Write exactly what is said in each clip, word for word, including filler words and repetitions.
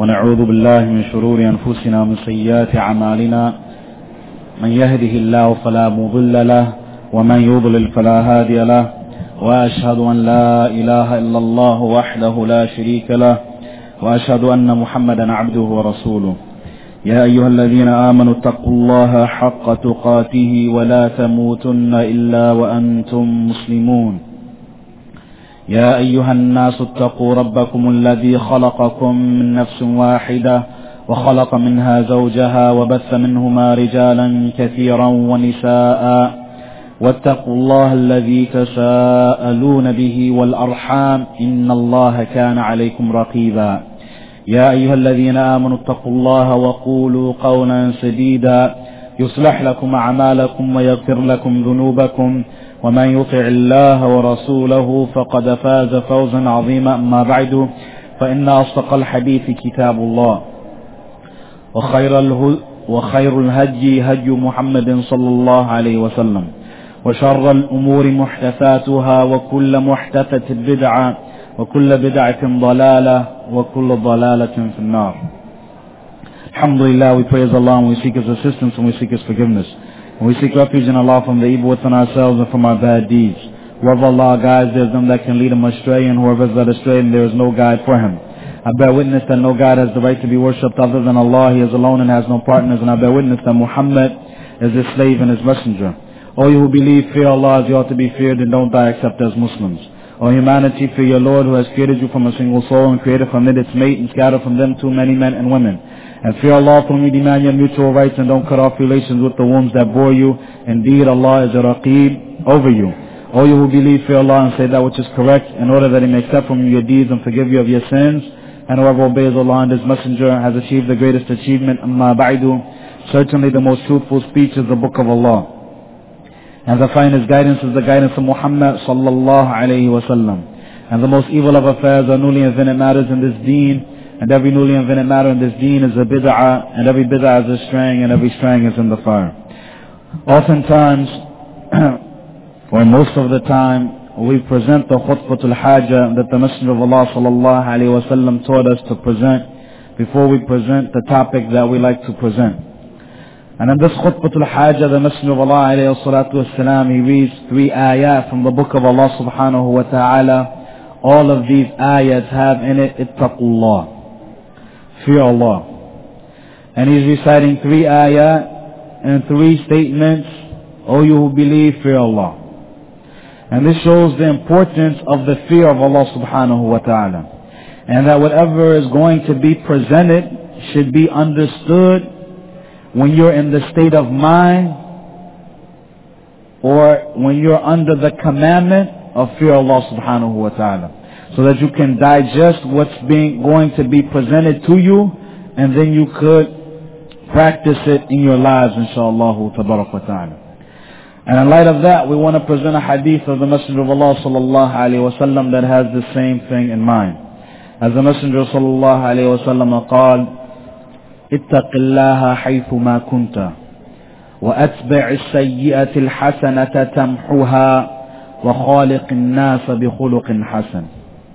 ونعوذ بالله من شرور أنفسنا ومن سيئات أعمالنا من يهده الله فلا مضل له ومن يضلل فلا هادي له وأشهد أن لا إله إلا الله وحده لا شريك له وأشهد أن محمدا عبده ورسوله. يا أيها الذين آمنوا اتقوا الله حق تقاته ولا تموتن إلا وأنتم مسلمون. يا أيها الناس اتقوا ربكم الذي خلقكم من نفس واحدة وخلق منها زوجها وبث منهما رجالا كثيرا ونساء واتقوا الله الذي تساءلون به والأرحام إن الله كان عليكم رقيبا. يا أيها الذين آمنوا اتقوا الله وقولوا قولا سديدا يصلح لكم أعمالكم ويغفر لكم ذنوبكم ومن يطع الله ورسوله فقد فاز فوزا عظيما. أما بعد فإن أصدق الحديث كتاب الله وخير, اله وخير الهدي هدي محمد صلى الله عليه وسلم وشر الأمور محدثاتها وكل محدثة بدعة وكل بدعة ضلالة وكل ضلالة في النار. Alhamdulillah, we praise Allah and we seek His assistance and we seek His forgiveness. And we seek refuge in Allah from the evil within ourselves and from our bad deeds. Whoever Allah guides, there is none that can lead him astray, and whoever is led astray, there is no guide for him. I bear witness that no God has the right to be worshipped other than Allah. He is alone and has no partners. And I bear witness that Muhammad is His slave and His messenger. All you who believe, fear Allah as you ought to be feared, and don't die except as Muslims. O humanity, fear your Lord who has created you from a single soul and created from it its mate and scattered from them too many men and women. And fear Allah from whom you demand your mutual rights, and don't cut off relations with the wombs that bore you. Indeed, Allah is a Raqib over you. All you who believe, fear Allah and say that which is correct, in order that He may accept from you your deeds and forgive you of your sins. And whoever obeys Allah and His Messenger has achieved the greatest achievement. Amma ba'du, certainly the most truthful speech is the Book of Allah, and the finest guidance is the guidance of Muhammad sallallahu alayhi wa sallam. And the most evil of affairs are newly invented matters in this deen, and every newly invented matter in this deen is a bid'ah, and every bid'ah is a straying, and every straying is in the fire. Oftentimes, or most of the time, we present the khutbatul hajah that the Messenger of Allah sallallahu alayhi wa sallam taught us to present before we present the topic that we like to present. And in this khutbatul hajah, the Messenger of Allah alayhi salatu wasalam, he reads three ayat from the book of Allah subhanahu wa ta'ala. All of these ayats have in it ittaqullah, fear Allah. And he's reciting three ayat and three statements. O you who believe, fear Allah. And this shows the importance of the fear of Allah subhanahu wa ta'ala. And that whatever is going to be presented should be understood when you're in the state of mind, or when you're under the commandment of fear Allah subhanahu wa ta'ala, so that you can digest what's being going to be presented to you, and then you could practice it in your lives, inshaAllah tabarak wa ta'ala. And in light of that, we want to present a hadith of the Messenger of Allah sallallahu alayhi wa sallam that has the same thing in mind. As the Messenger sallallahu alayhi wa sallam قال: اتق الله حيث ما كنت وأتبع السيئة الحسنة تمحها وخالق الناس بخلق حسن.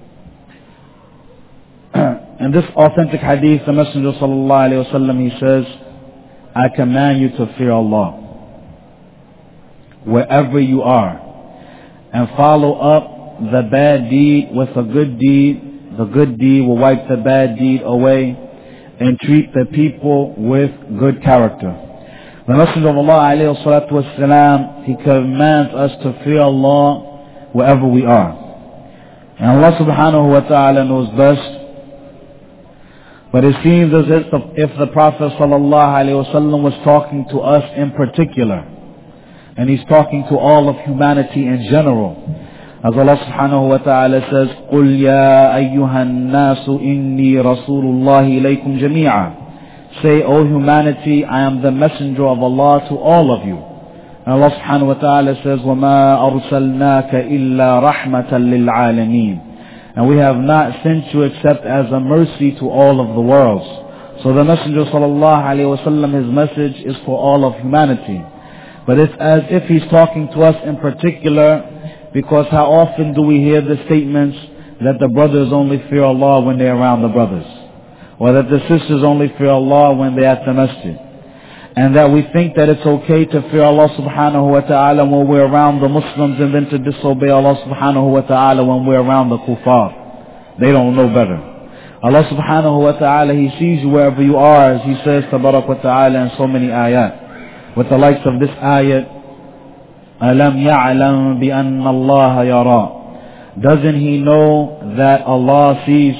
In this authentic hadith, the Messenger sallallahu alayhi wa sallam, he says, I command you to fear Allah wherever you are, and follow up the bad deed with a good deed. The good deed will wipe the bad deed away, and treat the people with good character. The Messenger of Allah alayhi salatu wasalam, he commands us to fear Allah wherever we are. And Allah subhanahu wa ta'ala knows best. But it seems as if the, if the Prophet sallallahu alayhi wa sallam was talking to us in particular, and he's talking to all of humanity in general. As Allah subhanahu wa ta'ala says, قُلْ يَا أَيُّهَا النَّاسُ إِنِّي رَسُولُ اللَّهِ إِلَيْكُمْ جَمِيعًا. Say, O humanity, I am the messenger of Allah to all of you. And Allah subhanahu wa ta'ala says, وَمَا أَرْسَلْنَاكَ إِلَّا رَحْمَةً لِلْعَالَمِينَ. And we have not sent you except as a mercy to all of the worlds. So the Messenger sallallahu alayhi wa sallam, his message is for all of humanity. But it's as if he's talking to us in particular, because how often do we hear the statements that the brothers only fear Allah when they're around the brothers? or that the sisters only fear Allah when they're at the masjid, and that we think that it's okay to fear Allah subhanahu wa ta'ala when we're around the Muslims and then to disobey Allah subhanahu wa ta'ala when we're around the kuffar. They don't know better. Allah subhanahu wa ta'ala, He sees you wherever you are, as He says tabarak wa ta'ala in so many ayat. With the likes of this ayat, أَلَمْ يَعْلَمْ بِأَنَّ اللَّهَ يَرَى. Doesn't he know that Allah sees?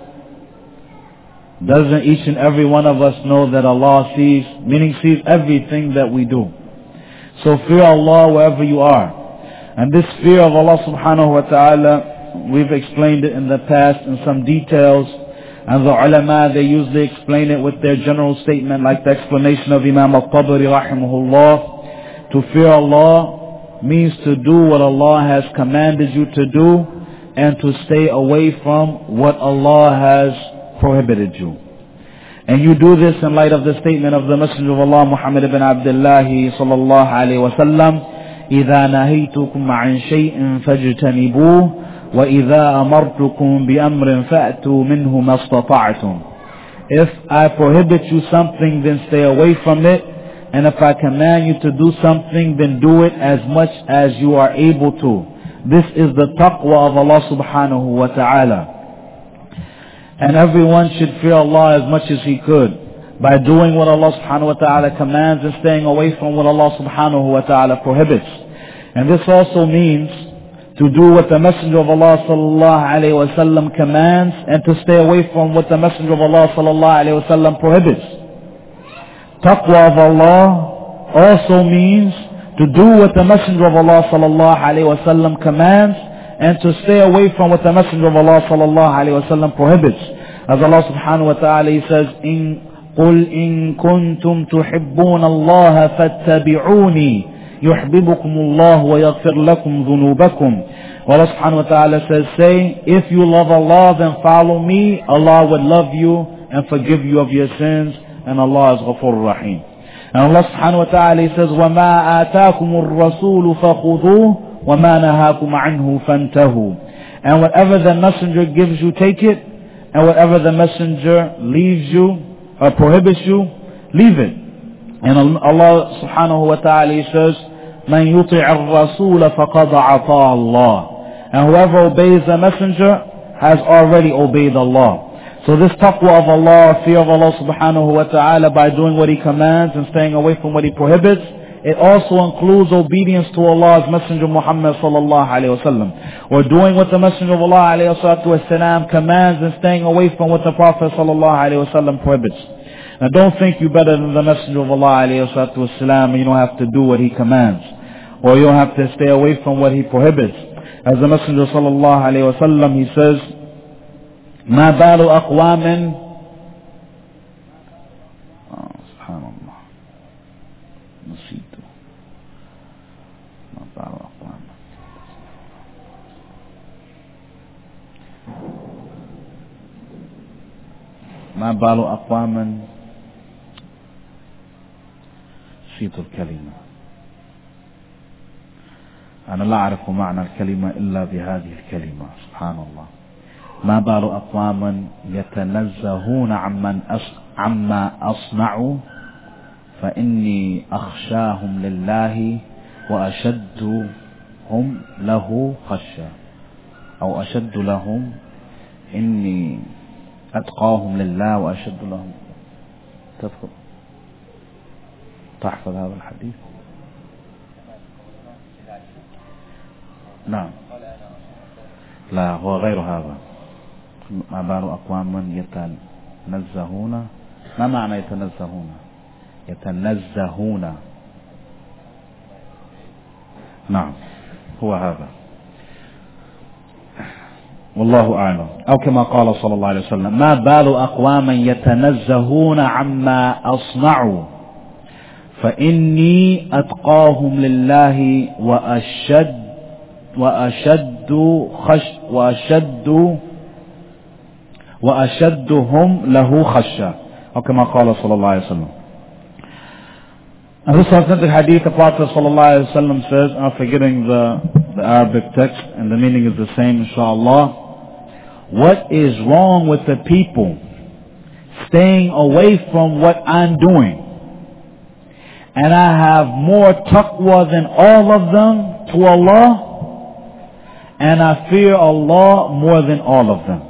Doesn't each and every one of us know that Allah sees? Meaning sees everything that we do. So fear Allah wherever you are. And this fear of Allah subhanahu wa ta'ala, we've explained it in the past in some details. And the ulama, they usually explain it with their general statement, like the explanation of Imam al-Tabari rahimahullah. To fear Allah means to do what Allah has commanded you to do, and to stay away from what Allah has prohibited you. And you do this in light of the statement of the Messenger of Allah Muhammad ibn Abdullah sallallahu alayhi wa sallam, إِذَا نَهِيتُكُمْ عَنْ شَيْءٍ فَاجْتَنِبُوهُ وَإِذَا أَمَرْتُكُمْ بِأَمْرٍ فَأْتُوا مِنْهُ مَا اسْتَطَعْتُمْ. If I prohibit you something, then stay away from it. And if I command you to do something, then do it as much as you are able to. This is the taqwa of Allah subhanahu wa ta'ala. And everyone should fear Allah as much as he could, by doing what Allah subhanahu wa ta'ala commands and staying away from what Allah subhanahu wa ta'ala prohibits. And this also means to do what the Messenger of Allah sallallahu alayhi wa sallam commands, and to stay away from what the Messenger of Allah sallallahu alayhi wa sallam prohibits. Taqwa of Allah also means to do what the Messenger of Allah sallallahu alayhi wa sallam commands, and to stay away from what the Messenger of Allah sallallahu alayhi wa sallam prohibits. As Allah subhanahu wa ta'ala, He says, in قُلْ إِن كُنْتُمْ تُحِبُّونَ اللَّهَ فَاتَّبِعُونِي يُحْبِبُكُمُ اللَّهُ وَيَغْفِرْ لَكُمْ ذُنُوبَكُمْ. Allah subhanahu wa ta'ala says, say, if you love Allah, then follow me. Allah would love you and forgive you of your sins, and Allah is Ghafur Rahim. And Allah subhanahu wa ta'ala says, وَمَا آتَاكُمُ الرَّسُولُ فَخُذُوهُ وَمَا نَهَاكُمْ عَنْهُ فَانْتَهُوا. And whatever the messenger gives you, take it. And whatever the messenger leaves you or prohibits you, leave it. And Allah subhanahu wa ta'ala says, مَنْ يُطِعِ الرَّسُولَ فَقَدْ عَطَاءَ اللَّهِ. And whoever obeys the messenger has already obeyed Allah. So this taqwa of Allah, fear of Allah subhanahu wa ta'ala, by doing what He commands and staying away from what He prohibits, it also includes obedience to Allah's Messenger Muhammad sallallahu alayhi wa sallam, or doing what the Messenger of Allah alayhi salatu wa salam commands and staying away from what the Prophet sallallahu alayhi wa sallam prohibits. Now don't think you're better than the Messenger of Allah alayhi salatu wa salam, and you don't have to do what he commands, or you don't have to stay away from what he prohibits. As the Messenger sallallahu alayhi wa sallam, he says, ما بال أقوام سبحان الله نسيت ما بال أقوام ما بال أقوام نسيت الكلمة. أنا لا أعرف معنى الكلمة إلا بهذه الكلمة. سبحان الله. ما بال أقوام يتنزهون عمن أص... عما أصنعوا فإني أخشاهم لله وأشدهم له خشية، أو أشد لهم إني أتقاهم لله وأشد لهم. تذكر تحفظ هذا الحديث؟ نعم، لا هو غير هذا. ما بال أقوام يتنزهون. ما معنى يتنزهون؟ يتنزهون. نعم هو هذا، والله أعلم. أو كما قال صلى الله عليه وسلم، ما بال أقوام يتنزهون عما أصنعوا فإني أتقاهم لله وأشد وأشد خش وأشد وأشدهم له خشية، أو كما قال صلى الله عليه وسلم. And this authentic hadith, the Prophet sallallahu alaihi wasallam says, I'm forgetting the, the Arabic text, and the meaning is the same, inshallah. What is wrong with the people staying away from what I'm doing. And I have more taqwa than all of them to Allah. And I fear Allah more than all of them.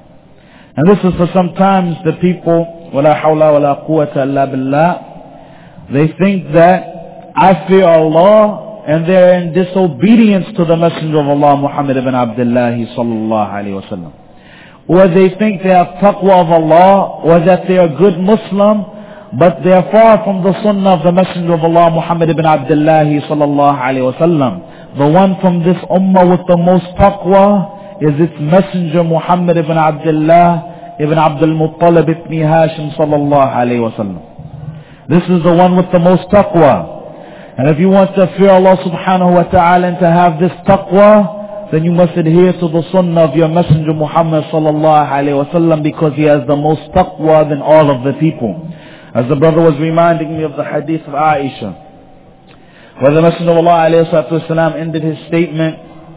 And this is for sometimes the people, وَلَا حَوْلَ وَلَا قُوَّةَ إِلَّا بِاللَّهِ, they think that I fear Allah and they're in disobedience to the Messenger of Allah, Muhammad ibn Abdullah sallallahu alayhi wa sallam. Or they think they have taqwa of Allah, or that they are good Muslim, but they are far from the sunnah of the Messenger of Allah, Muhammad ibn Abdullah sallallahu alayhi wa sallam. The one from this ummah with the most taqwa is its messenger, Muhammad ibn Abdullah ibn Abdul Muttalib ibn Hashim sallallahu alayhi wa sallam. This is the one with the most taqwa. And if you want to fear Allah subhanahu wa ta'ala and to have this taqwa, then you must adhere to the sunnah of your messenger Muhammad sallallahu alayhi wa sallam, because he has the most taqwa than all of the people. As the brother was reminding me of the hadith of Aisha, where the Messenger of Allah alayhi salatu wasalam ended his statement,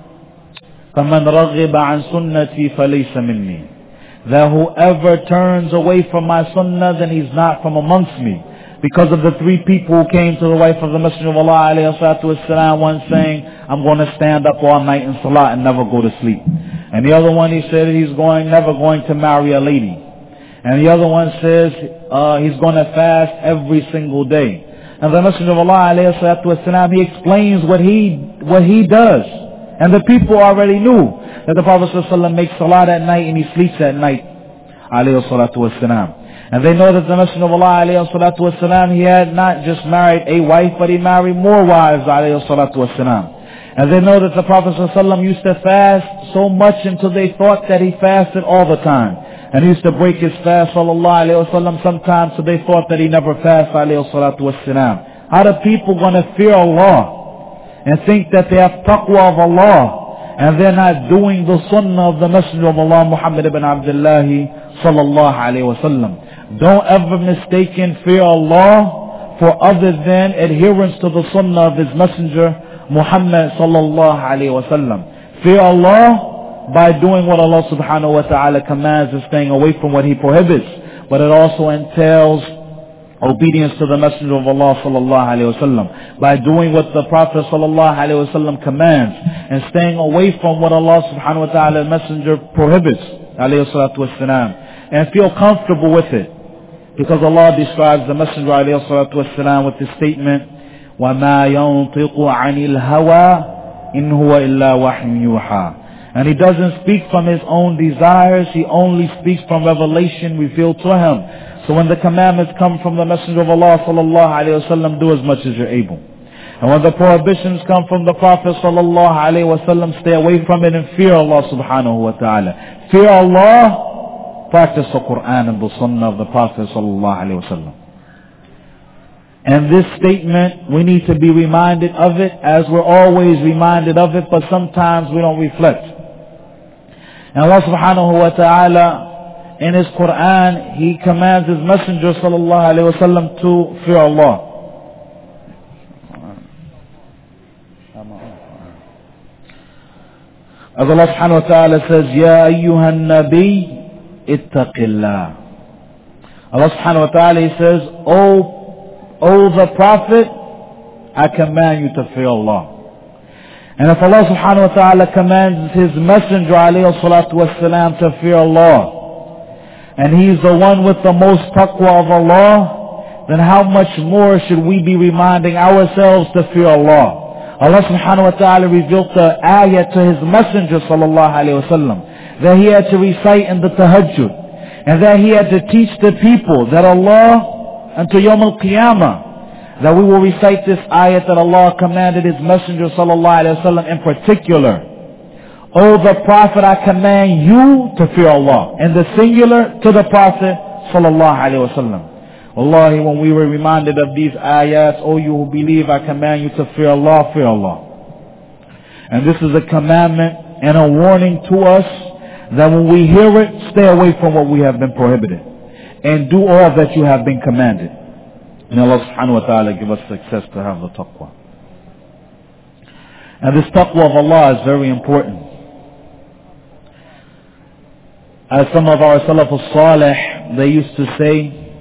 فَمَنْ رَغِبَ عَنْ سُنَّتِي فَلَيْسَ مِنِّي, that whoever turns away from my sunnah, then he's not from amongst me. Because of the three people who came to the wife of the Messenger of Allah alayhi salatu wasalam, one saying, I'm going to stand up all night in salah and never go to sleep. And the other one, he said he's going, never going to marry a lady. And the other one says uh, he's going to fast every single day. And the Messenger of Allah alayhi salatu wasalam, he explains what he what he does. And the people already knew that the Prophet sallallahu alaihi wasallam makes salat at night and he sleeps at night, alayhi salatu wasalam. And they know that the Messenger of Allah alayhi salatu wasalam, he had not just married a wife, but he married more wives, alayhi salatu wasalam. And they know that the Prophet sallallahu alaihi wasallam used to fast so much until they thought that he fasted all the time. And he used to break his fast, sallallahu alayhi wasallam, sometimes, so they thought that he never fasted, alayhi salatu wasalam. How are people going to fear Allah and think that they have taqwa of Allah, and they're not doing the sunnah of the Messenger of Allah, Muhammad ibn Abdullah sallallahu alayhi wasallam? Don't ever mistaken fear Allah for other than adherence to the sunnah of his messenger, Muhammad sallallahu alayhi wa sallam. Fear Allah by doing what Allah subhanahu wa ta'ala commands and staying away from what he prohibits. But it also entails obedience to the messenger of Allah sallallahu alayhi wa sallam by doing what the Prophet sallallahu alayhi wa sallam commands and staying away from what Allah subhanahu wa ta'ala messenger prohibits, alayhi salatu wassalam, and feel comfortable with it. Because Allah describes the Messenger alayhi salatu wasalam with the statement, وَمَا يَنْطِقُ عَنِ الْهَوَىٰ إِنْ هُوَ إِلَّا وَحْيٌ يُوحَىٰ. And he doesn't speak from his own desires, he only speaks from revelation revealed to him. So when the commandments come from the Messenger of Allah sallallahu alayhi wasallam, do as much as you're able. And when the prohibitions come from the Prophet sallallahu alayhi wasallam, stay away from it and fear Allah subhanahu wa ta'ala. Fear Allah, practice the Quran and the Sunnah of the Prophet sallallahu alaihi wasallam. And this statement, we need to be reminded of it as we're always reminded of it, but sometimes we don't reflect. And Allah subhanahu wa ta'ala, in His Quran, He commands His Messenger sallallahu alaihi wasallam to fear Allah. As Allah subhanahu wa ta'ala says, Ya ayyuhan nabi, ittaqillah. Allah subhanahu wa ta'ala, He says, O, O the Prophet, I command you to fear Allah. And if Allah subhanahu wa ta'ala commands His Messenger alayhi salatu wasalam to fear Allah, and He's the one with the most taqwa of Allah, then how much more should we be reminding ourselves to fear Allah? Allah subhanahu wa ta'ala revealed the ayat to His Messenger sallallahu alayhi wa sallam, that he had to recite in the tahajjud, and that he had to teach the people that Allah, until Yawm al-Qiyamah, that we will recite this ayat that Allah commanded His Messenger sallallahu alayhi wa sallam in particular. O the Prophet, I command you to fear Allah. In the singular, to the Prophet sallallahu alayhi wa sallam. Wallahi, when we were reminded of these ayats, O you who believe, I command you to fear Allah, fear Allah. And this is a commandment and a warning to us that when we hear it, stay away from what we have been prohibited and do all that you have been commanded. And Allah subhanahu wa ta'ala give us success to have the taqwa. And this taqwa of Allah is very important. As some of our Salaf al-Salih, they used to say,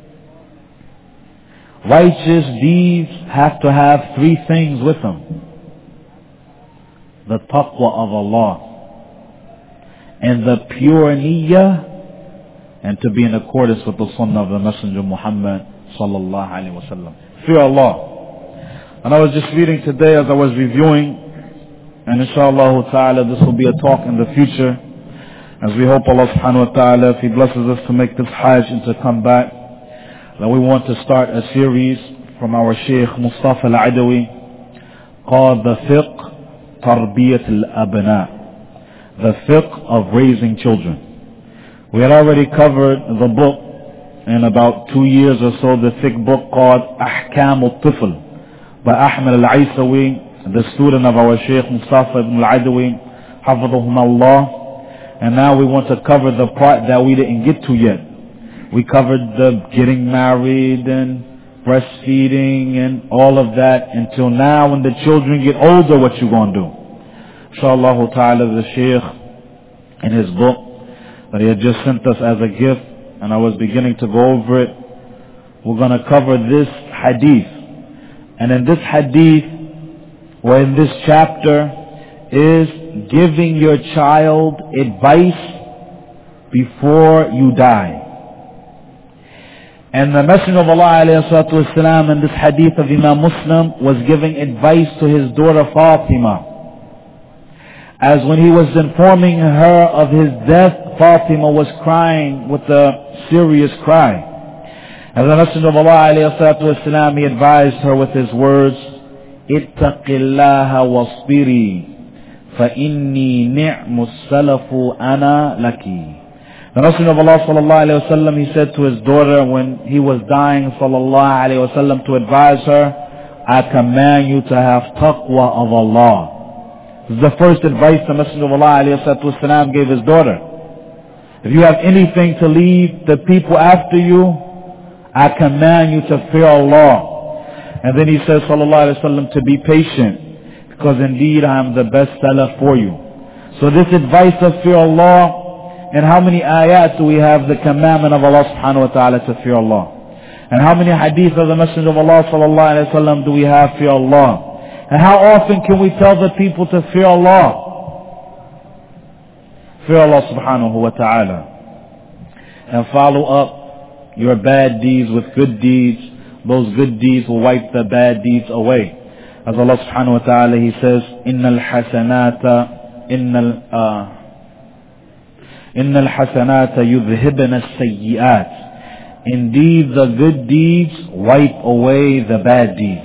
righteous deeds have to have three things with them. The taqwa of Allah, and the pure niyyah, and to be in accordance with the sunnah of the Messenger Muhammad sallallahu alaihi wasallam. Fear Allah. And I was just reading today as I was reviewing, and inshallah ta'ala this will be a talk in the future, as we hope Allah subhanahu wa ta'ala, if He blesses us to make this Hajj and to come back, that we want to start a series from our Shaykh Mustafa Al-Adawi called The Fiqh Tarbiyat Al-Abna, the fiqh of raising children. We had already covered the book in about two years or so, the thick book called Ahkam Al-Tifl by Ahmed Al-Aisawi, the student of our Shaykh Mustafa Ibn Al-Adawi, Hafidhahum Allah. And now we want to cover the part that we didn't get to yet. We covered the getting married and breastfeeding and all of that until now. When the children get older, what you going to do? Inshallah ta'ala, the Shaykh in his book that he had just sent us as a gift, and I was beginning to go over it, we're going to cover this hadith. And in this hadith, or in this chapter, is giving your child advice before you die. And the Messenger of Allah alayhi salatu wasalam in this hadith of Imam Muslim was giving advice to his daughter Fatima. As when he was informing her of his death, Fatima was crying with a serious cry. As the Messenger of Allah alayhi salatu wasalam, he advised her with his words, اتق الله واصبري فإني نعم السلف أنا لك. The Messenger of Allah sallallahu alayhi wa sallam, he said to his daughter when he was dying sallallahu alayhi wa sallam to advise her, I command you to have taqwa of Allah. This is the first advice the Messenger of Allah alayhi wa sallam gave his daughter. If you have anything to leave the people after you, I command you to fear Allah. And then he says sallallahu alayhi wa sallam to be patient, because indeed I am the best salaf for you. So this advice of fear Allah, and how many ayat do we have the commandment of Allah subhanahu wa ta'ala to fear Allah? And how many hadith of the Messenger of Allah sallallahu alayhi wa sallam do we have fear Allah? And how often can we tell the people to fear Allah? Fear Allah subhanahu wa ta'ala. And follow up your bad deeds with good deeds. Those good deeds will wipe the bad deeds away. As Allah subhanahu wa ta'ala, He says, Innal hasanata, innal, uh, Innal hasanata yudhibna as-sayyi'at. Indeed, the good deeds wipe away the bad deeds.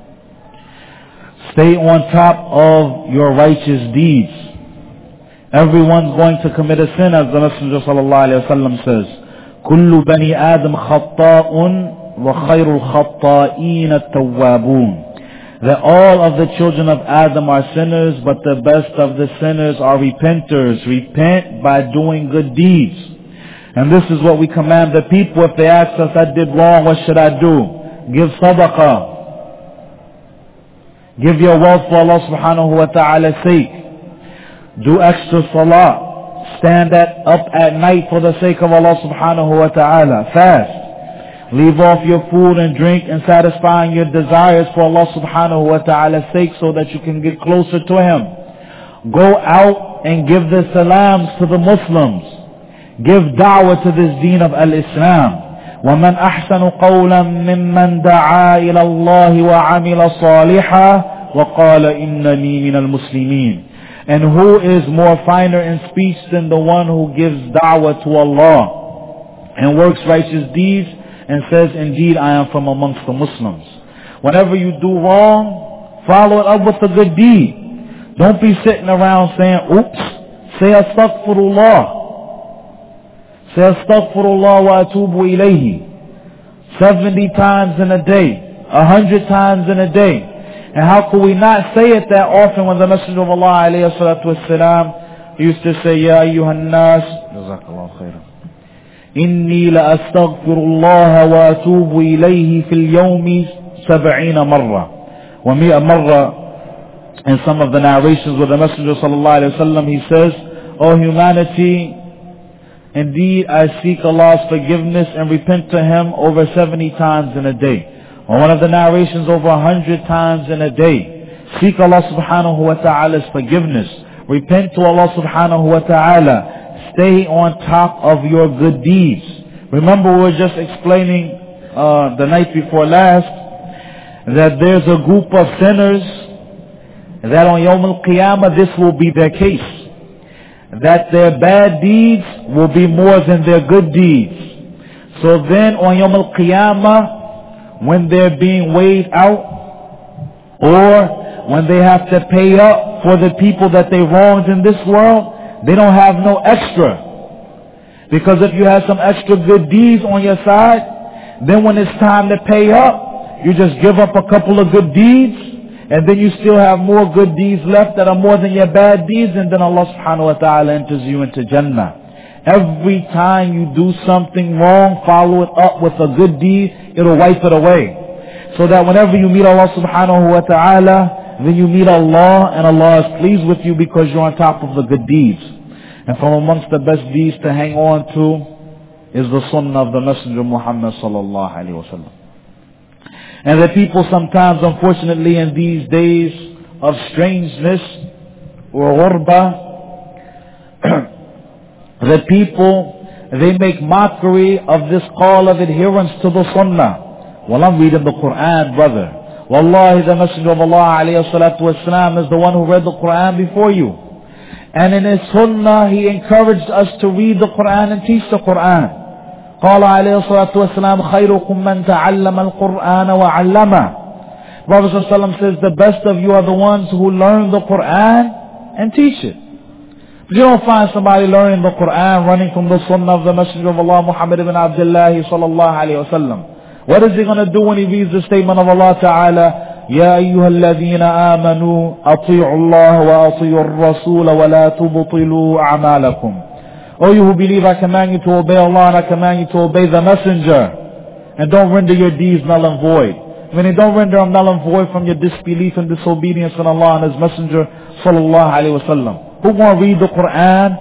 Stay on top of your righteous deeds. Everyone's going to commit a sin, as the Messenger sallallahu alayhi wa sallam says, Kullu bani Adam khatta'un wa khayrul khatta'in at-tawwabun. That all of the children of Adam are sinners, but the best of the sinners are repenters. Repent by doing good deeds. And this is what we command the people. If they ask us, I did wrong, what should I do? Give sadaqah. Give your wealth for Allah subhanahu wa ta'ala's sake. Do extra salah. Stand at, up at night for the sake of Allah subhanahu wa ta'ala. Fast. Leave off your food and drink and satisfying your desires for Allah subhanahu wa ta'ala's sake, so that you can get closer to Him. Go out and give the salams to the Muslims. Give da'wah to this deen of al-Islam. وَمَنْ أَحْسَنُ قَوْلًا مِمَّنْ دَعَا إِلَى اللَّهِ وَعَمِلَ صَالِحًا وَقَالَ إِنَّنِي مِنَ الْمُسْلِمِينَ. And who is more finer in speech than the one who gives da'wah to Allah and works righteous deeds and says, indeed, I am from amongst the Muslims. Whenever you do wrong, follow it up with a good deed. Don't be sitting around saying, oops. Say astaghfirullah. Say astaghfirullah wa atubu ilayhi. Seventy times in a day. A hundred times in a day. And how could we not say it that often when the Messenger of Allah alayhi salatu wasalam used to say, Ya ayyuhan nas, jazakallahu khairan. إني لأستغفر الله وأتوب إليه في اليوم سبعين مرة ومئة مرة. In some of the narrations with the Messenger sallallahu alaihi wasallam, he says, O humanity, Indeed, I seek Allah's forgiveness and repent to Him over seventy times in a day. Or one of the narrations, over a hundred times in a day. Seek Allah subhanahu wa ta'ala's forgiveness. Repent to Allah subhanahu wa ta'ala. Stay on top of your good deeds. Remember, we were just explaining uh, the night before last that there's a group of sinners that on Yawm al-Qiyamah this will be their case. That their bad deeds will be more than their good deeds. So then on Yawm al-Qiyamah, when they're being weighed out, or when they have to pay up for the people that they wronged in this world, they don't have no extra. Because if you have some extra good deeds on your side, then when it's time to pay up, you just give up a couple of good deeds, and then you still have more good deeds left that are more than your bad deeds, and then Allah subhanahu wa ta'ala enters you into Jannah. Every time you do something wrong, follow it up with a good deed, it'll wipe it away. So that whenever you meet Allah subhanahu wa ta'ala, then you meet Allah, and Allah is pleased with you because you're on top of the good deeds. And from amongst the best deeds to hang on to is the sunnah of the Messenger Muhammad sallallahu alayhi wa sallam. And the people sometimes, unfortunately, in these days of strangeness or ghurba, the people, they make mockery of this call of adherence to the sunnah. Well, I'm reading the Quran, brother. Wallahi, the Messenger of Allah alayhi salatu wasalam is the one who read the Quran before you. And in his sunnah, he encouraged us to read the Quran and teach the Quran. قال عليه الصلاة والسلام خيركم من تعلم القرآن وعلمه. Prophet ﷺ says the best of you are the ones who learn the Quran and teach it. But you don't find somebody learning the Quran running from the sunnah of the Messenger of Allah Muhammad ibn Abdullah sallallahu alayhi wa sallam. What is he going to do when he reads the statement of Allah Ta'ala? يا أيها الذين آمنوا أطيعوا الله وأطيعوا الرسول ولا تبطلوا أعمالكم. O you who believe, I command you to obey Allah and I command you to obey the Messenger. And don't render your deeds null and void. When you don't render them null and void from your disbelief and disobedience in Allah and His Messenger sallallahu alayhi wa sallam. Who going to read the Quran?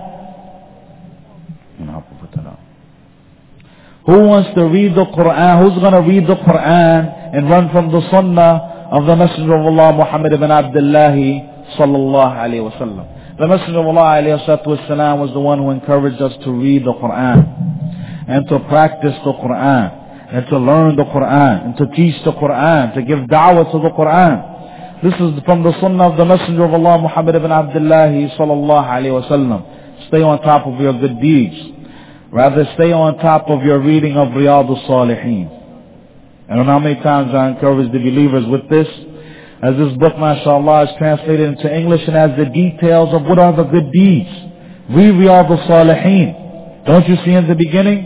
Who wants to read the Quran? Who's going to read the Quran and run from the Sunnah of the Messenger of Allah Muhammad ibn Abdullah sallallahu alayhi wa sallam? The Messenger of Allah alayhi salatu was the one who encouraged us to read the Quran and to practice the Quran and to learn the Quran and to teach the Quran, to give da'wah to the Quran. This is from the Sunnah of the Messenger of Allah Muhammad ibn Abdullah sallallahu alayhi wa sallam. Stay on top of your good deeds. Rather, stay on top of your reading of Riyadh al-Salihin. And I don't know how many times I encourage the believers with this. As this book, mashallah, is translated into English and has the details of what are the good deeds. Read Riyadh al-Salihin. Don't you see in the beginning?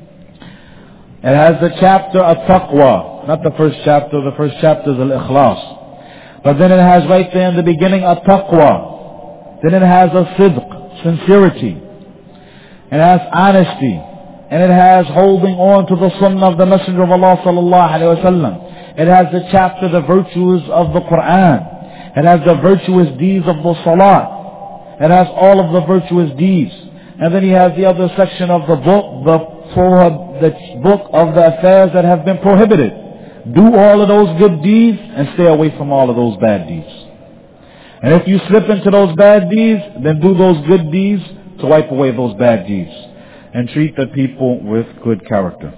It has the chapter of Taqwa. Not the first chapter. The first chapter is Al-Ikhlas. But then it has right there in the beginning a Taqwa. Then it has a Sidq, sincerity. It has honesty. And it has holding on to the Sunnah of the Messenger of Allah sallallahu alayhi wa sallam. It has the chapter, the virtues of the Quran. It has the virtuous deeds of the Salat. It has all of the virtuous deeds. And then he has the other section of the book, the, the book of the affairs that have been prohibited. Do all of those good deeds and stay away from all of those bad deeds. And if you slip into those bad deeds, then do those good deeds to wipe away those bad deeds. And treat the people with good character.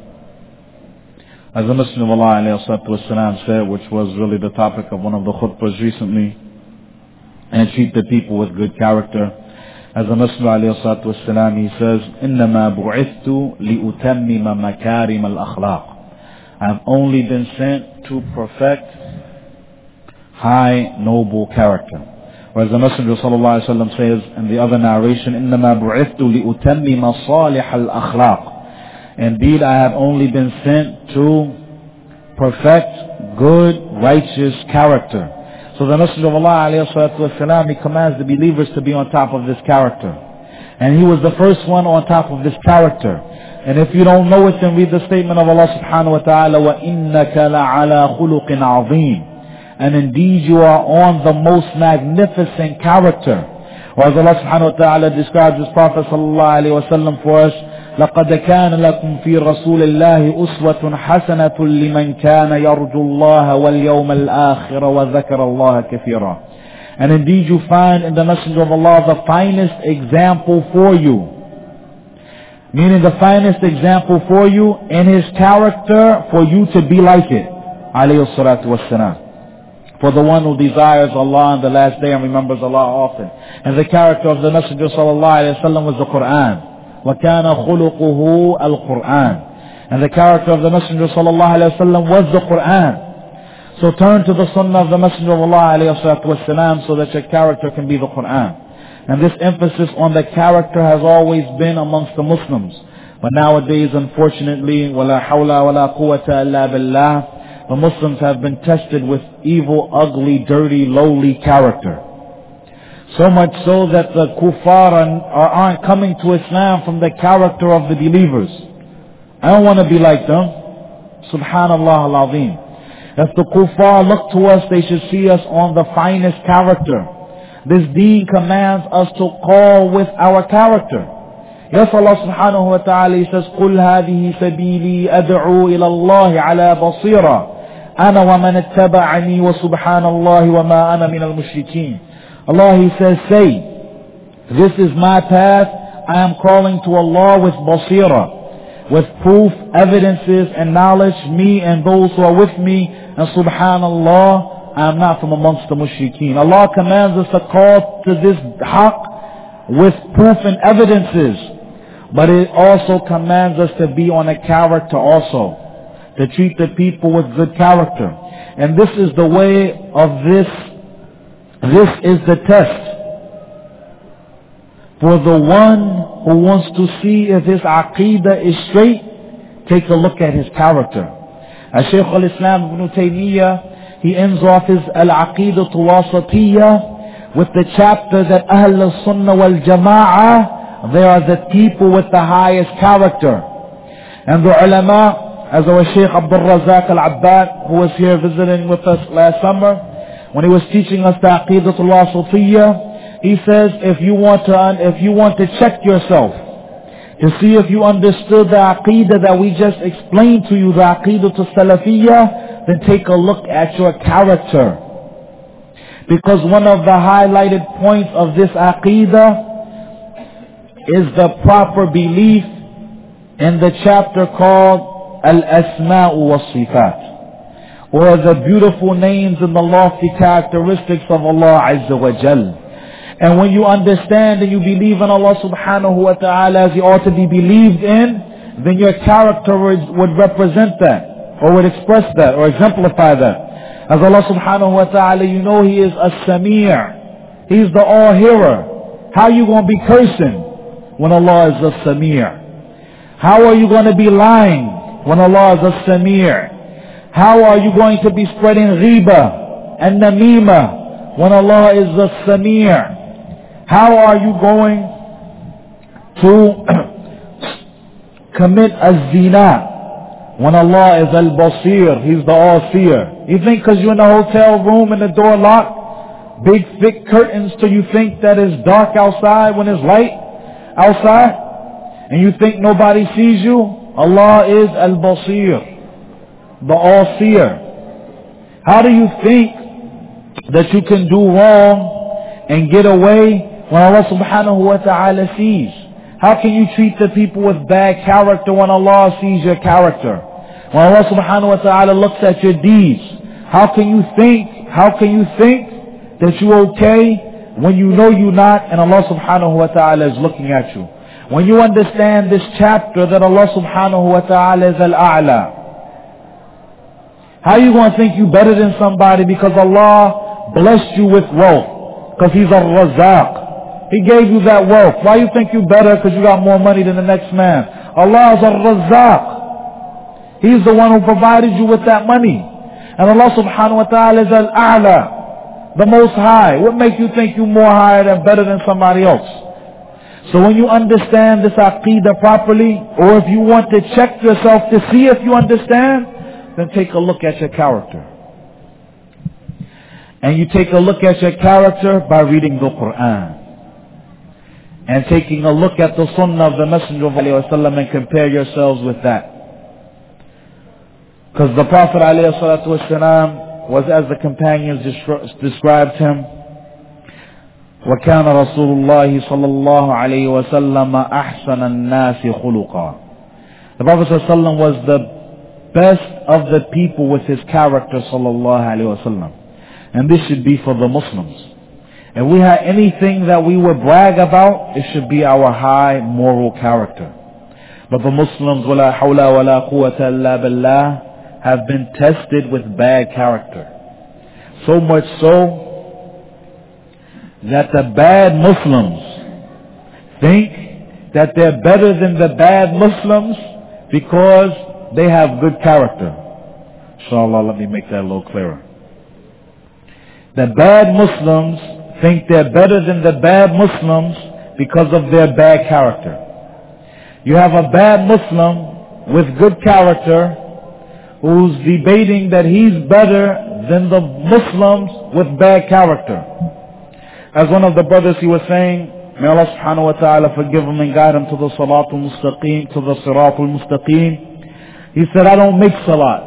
As the Messenger of Allah alayhi salatu wasalam said, which was really the topic of one of the khutbahs recently, and treat the people with good character. As the Messenger alayhi salatu wasalam, he says, إِنَّمَا بُعِثْتُ لِأُتَمِّمَ مَكَارِمَ الْأَخْلَاقِ. I have only been sent to perfect high, noble character. Whereas the Messenger sallallahu alayhi wa sallam says in the other narration, إِنَّمَا بُعِثْتُ لِأُتَمِّمَ صَالِحَ الْأَخْلَاقِ. Indeed, I have only been sent to perfect good, righteous character. So the Messenger of Allah alayhi salatu wasalam, he commands the believers to be on top of this character. And he was the first one on top of this character. And if you don't know it, then read the statement of Allah subhanahu wa ta'ala, وَإِنَّكَ لَعَلَى خُلُقٍ عَظِيمٍ. And indeed you are on the most magnificent character. Or as Allah subhanahu wa ta'ala describes His Prophet sallallahu alayhi wa sallam for us, لقد كان لكم في رسول الله أسوة حسنة لمن كان يرجو الله واليوم الآخر وذكر الله كثيرا. And indeed you find in the Messenger of Allah the finest example for you. Meaning the finest example for you in his character for you to be like it. Alayhi salatu wassalam. For the one who desires Allah on the last day and remembers Allah often. And the character of the Messenger sallallahu alayhi wa sallam was the Quran. وَكَانَ خُلُقُهُ الْقُرْآنِ. And the character of the Messenger sallallahu alayhi wa sallam was the Quran. So turn to the Sunnah of the Messenger of Allah alayhi salatu wasalam so that your character can be the Quran. And this emphasis on the character has always been amongst the Muslims. But nowadays, unfortunately, وَلَا حَوْلَ وَلَا قُوَّةَ إِلَّا بِاللَّهِ, the Muslims have been tested with evil, ugly, dirty, lowly character. So much so that the kuffar aren't coming to Islam from the character of the believers. I don't want to be like them. Subhanallah al-Azim. If the kuffar look to us, they should see us on the finest character. This deen commands us to call with our character. Yes, Allah subhanahu wa ta'ala, He says, قُلْ هَذِهِ سَبِيلِي أَدْعُو إِلَى اللَّهِ عَلَى بَصِيرًا أَنَا وَمَنِ اتَّبَعَنِي وَسُبْحَانَ اللَّهِ وَمَا أَنَا مِنَ الْمُشْرِكِينَ. Allah, He says, say, this is my path. I am calling to Allah with basira, with proof, evidences and knowledge, me and those who are with me. And subhanallah, I am not from amongst the mushrikeen. Allah commands us to call to this haqq with proof and evidences. But it also commands us to be on a character also. To treat the people with good character. And this is the way of this. This is the test. For the one who wants to see if his aqeedah is straight, take a look at his character. As Shaykh al-Islam ibn Taymiyyah, he ends off his al-Aqeedah al-Wasatiyah with the chapter that Ahl al-Sunnah wal-Jama'ah, they are the people with the highest character. And the ulama, as our Shaykh Abdul Razak al-Abbad, who was here visiting with us last summer, when he was teaching us the Aqeedah al-Wasatiyah, he says, if you want to, if you want to check yourself, to see if you understood the Aqeedah that we just explained to you, the Aqeedah al-Salafiyah, then take a look at your character. Because one of the highlighted points of this Aqeedah is the proper belief in the chapter called Al-Asma'u was-Sifat, or the beautiful names and the lofty characteristics of Allah Azza wa Jal. And when you understand and you believe in Allah subhanahu wa ta'ala as He ought to be believed in, then your character would, would represent that, or would express that, or exemplify that. As Allah subhanahu wa ta'ala, you know He is As-Sami'. He's the all-hearer. How are you going to be cursing when Allah is As-Sami'? How are you going to be lying when Allah is As-Sami'? How are you going to be spreading ghiba and namima when Allah is As-Sami'? How are you going to commit az-zina when Allah is al-basir? He's the all-seer. You think because you're in a hotel room and the door locked, big thick curtains, till you think that it's dark outside when it's light outside, and you think nobody sees you? Allah is al-basir, the all-seer. How do you think that you can do wrong and get away when Allah subhanahu wa ta'ala sees? How can you treat the people with bad character when Allah sees your character? When Allah subhanahu wa ta'ala looks at your deeds, how can you think, how can you think that you're okay when you know you're not and Allah subhanahu wa ta'ala is looking at you? When you understand this chapter that Allah subhanahu wa ta'ala is al-a'la, how are you going to think you better than somebody because Allah blessed you with wealth? Because He's al-Razaq. He gave you that wealth. Why you think you better because you got more money than the next man? Allah is al-Razaq. He's the one who provided you with that money. And Allah subhanahu wa ta'ala is al-A'la, the most high. What makes you think you're more higher than better than somebody else? So when you understand this aqeedah properly, or if you want to check yourself to see if you understand, then take a look at your character. And you take a look at your character by reading the Quran. and taking a look at the sunnah of the Messenger of Allah and compare yourselves with that. Because the Prophet ﷺ was as the companions described him, وَكَانَ رَسُولُ اللَّهِ صَلَّى اللَّهُ عَلَيْهِ وَسَلَّمَ أَحْسَنَ النَّاسِ خُلُقًا. The Prophet ﷺ was the best of the people with his character sallallahu alayhi wasallam. And this should be for the Muslims. If we have anything that we would brag about, it should be our high moral character. But the Muslims, وَلَا حَوْلَ وَلَا قُوَّةَ إِلَّا بِاللَّهِ, have been tested with bad character. So much so that the bad Muslims think that they're better than the bad Muslims because they have good character. Inshallah, let me make that a little clearer. The bad Muslims think they're better than the bad Muslims because of their bad character. You have a bad Muslim with good character who's debating that he's better than the Muslims with bad character. As one of the brothers, he was saying, may Allah subhanahu wa ta'ala forgive him and guide him to the salatul mustaqim, to the siratul mustaqim. He said, I don't make salat,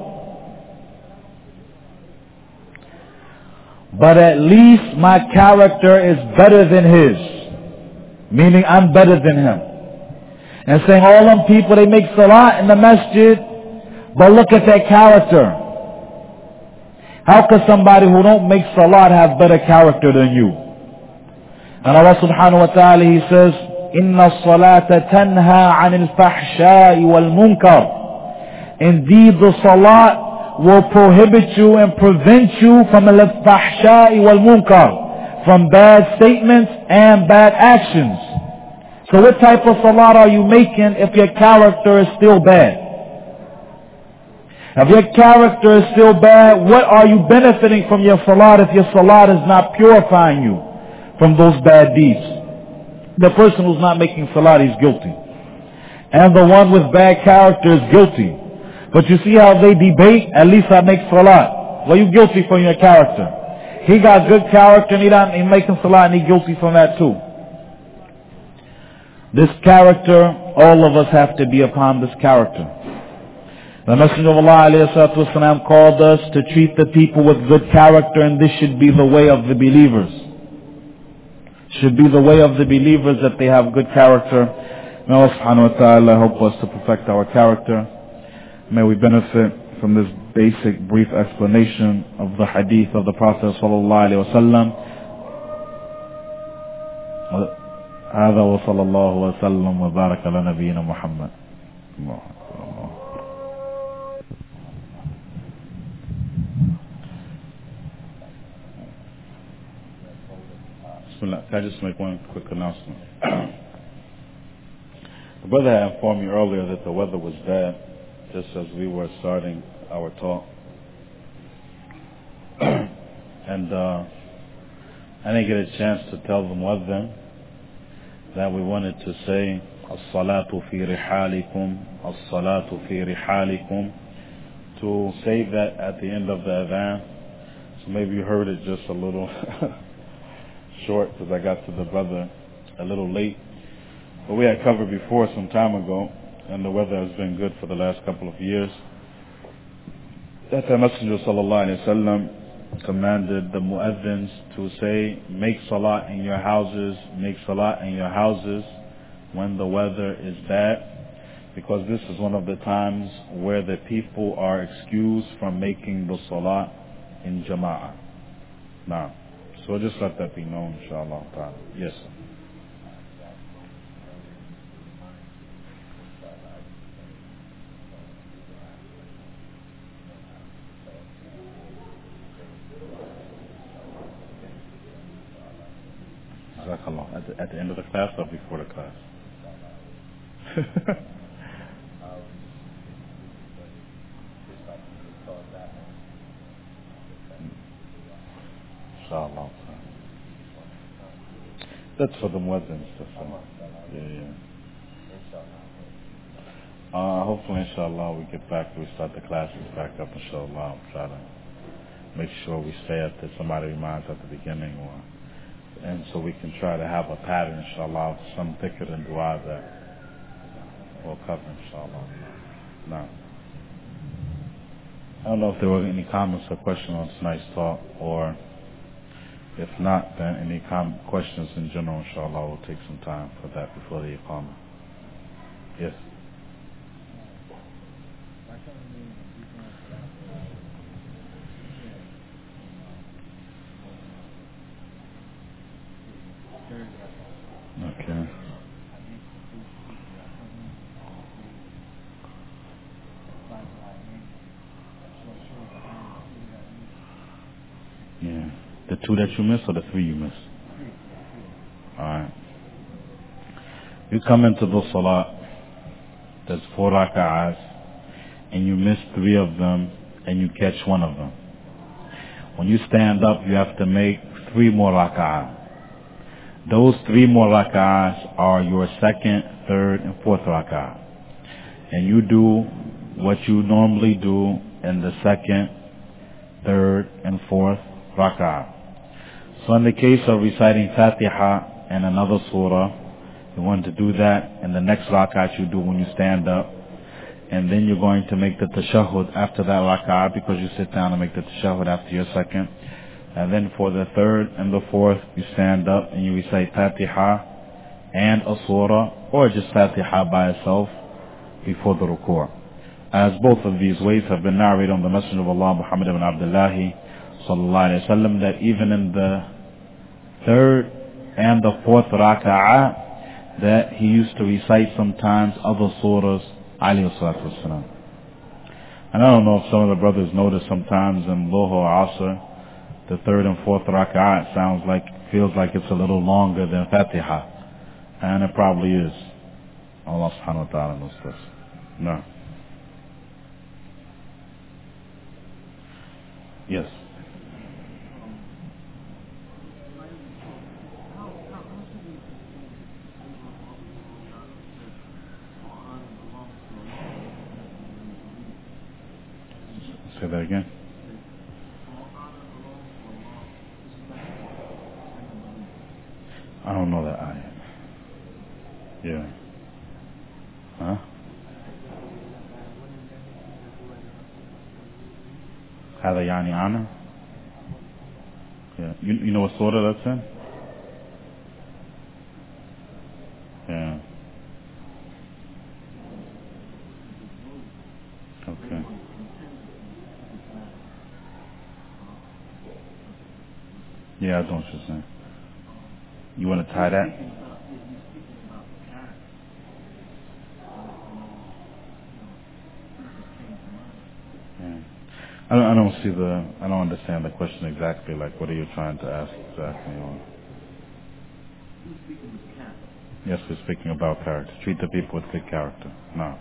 but at least my character is better than his. Meaning I'm better than him. And saying all them people, they make salat in the masjid, but look at their character. How could somebody who don't make salat have better character than you? And Allah subhanahu wa ta'ala, He says, إِنَّ الصَّلَاةَ تَنْهَى عَنِ الْفَحْشَاءِ وَالْمُنْكَرِ. Indeed, the salat will prohibit you and prevent you from al-fahsha'i wal-munkar, from bad statements and bad actions. So what type of salat are you making if your character is still bad? If your character is still bad, what are you benefiting from your salat if your salat is not purifying you from those bad deeds? The person who's not making salat is guilty. And the one with bad character is guilty. But you see how they debate? At least I make salat. Well, you guilty from your character. He got good character and he not he making salat and he guilty from that too. This character, all of us have to be upon this character. The Messenger of Allah alayhi salatu wasalam called us to treat the people with good character, and this should be the way of the believers. Should be the way of the believers that they have good character. May Allah subhanahu wa ta'ala help us to perfect our character. May we benefit from this basic brief explanation of the hadith of the Prophet sallallahu alayhi wa sallam. هذا وصلى الله وسلم وبارك على نبينا محمد. Can I just make one quick announcement? The brother had informed me earlier that the weather was bad, just as we were starting our talk. And uh, I didn't get a chance to tell the muazzin that we wanted to say as-salatu fi rihalikum, as-salatu fi rihalikum, to say that at the end of the adhan. So maybe you heard it just a little short because I got to the brother a little late. But we had covered before some time ago, and the weather has been good for the last couple of years, that the Messenger sallallahu alayhi wa sallam commanded the muazzins to say, make salat in your houses, make salat in your houses when the weather is bad, because this is one of the times where the people are excused from making the salat in jama'ah. Now, so just let that be known, inshallah ta'ala. Yes, sir. At the, at the end of the class or before the class? Inshallah. That's for the muazzins. Yeah, yeah. Uh, hopefully, inshallah, we get back, we start the classes back up, inshallah. I'll try to make sure we stay at the, somebody reminds at the beginning, or And so we can try to have a pattern, inshallah, of some dhikr and dua that will cover, inshallah. Now, I don't know if there were any comments or questions on tonight's talk, or if not, then any com- questions in general, inshallah, we'll take some time for that before the iqamah. Yes? Okay. Yeah. The two that you missed or the three you missed? Alright. You come into the salat, there's four raka'ahs, and you miss three of them, and you catch one of them. When you stand up, you have to make three more raka'ah. Those three more raka'ahs are your second, third, and fourth raka'ah. And you do what you normally do in the second, third, and fourth raka'ah. So in the case of reciting Fatiha and another surah, you want to do that in the next rak'ah you do when you stand up. And then you're going to make the tashahhud after that rak'ah, because you sit down and make the tashahhud after your second. And then for the third and the fourth, you stand up and you recite Fatiha and a surah, or just Fatiha by itself before the ruku'. As both of these ways have been narrated on the Messenger of Allah, Muhammad ibn Abdullah sallallahu alayhi wa sallam, that even in the third and the fourth raka'ah, that he used to recite sometimes other surahs, alayhi salatu wasalam. And I don't know if some of the brothers notice sometimes in Dhuhr or Asr, the third and fourth raka'ah sounds like, feels like it's a little longer than Fatiha. And it probably is. Allah subhanahu wa ta'ala knows this. No. Yes. Say that again. I don't know that ayat. Yeah. Huh? هذا يعني أنا. Yeah. You, you know what surah that's in? Yeah. Okay. Yeah, I don't know what you're saying. You want to tie that? Yeah. I don't, I don't see the, I don't understand the question exactly. Like, what are you trying to ask exactly? Or, yes, we're speaking about character. Treat the people with good character. No.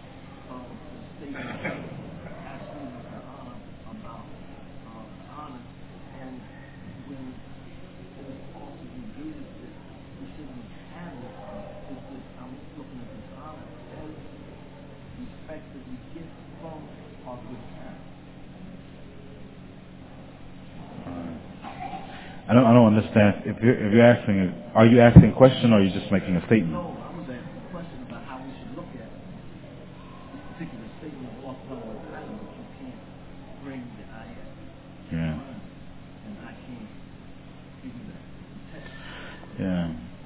I don't, I don't understand. If you're, if you're asking, are you asking a question or are you just making a statement? No, I was asking a question about how we should look at this particular statement of Allah subhanahu wa ta'ala, but you can't bring the ayat. Yeah. And I can't give you that text. Yeah.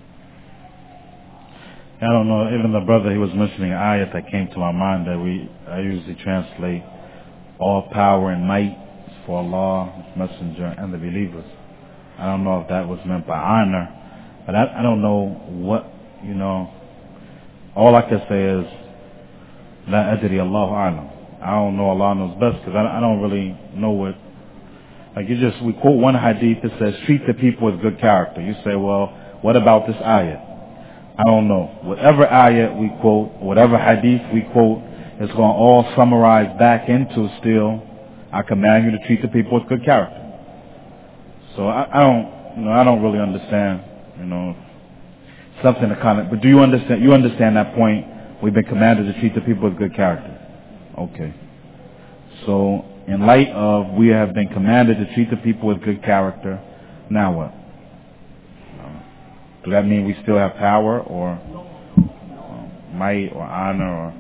I don't know. Even the brother, he was mentioning an ayat that came to my mind that we, I usually translate, all power and might is for Allah, His Messenger, and the believers. I don't know if that was meant by honor, but I, I don't know what, you know, all I can say is, La adri Allahu a'lam. I don't know, Allah knows best, because I, I don't really know what, like you just, we quote one hadith that says, treat the people with good character. You say, well, what about this ayat? I don't know. Whatever ayat we quote, whatever hadith we quote, it's going to all summarize back into still, I command you to treat the people with good character. So I, I don't, you know, I don't really understand, you know, something to kind of, but do you understand, you understand that point? We've been commanded to treat the people with good character. Okay. So in light of we have been commanded to treat the people with good character, now what? Does that mean we still have power or uh, might or honor or?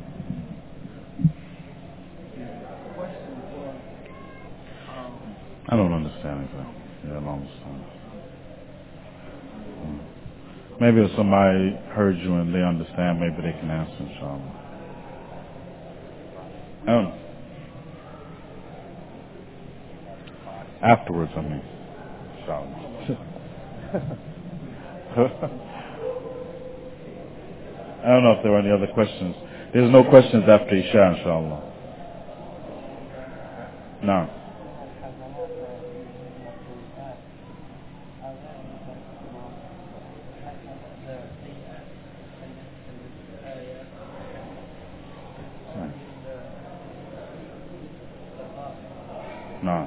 I don't understand it. Yeah, I don't understand. Hmm. Maybe if somebody heard you and they understand, maybe they can answer, inshallah. I don't know. Afterwards, I mean. Inshallah. I don't know if there were any other questions. There's no questions after Isha, inshallah. No. No.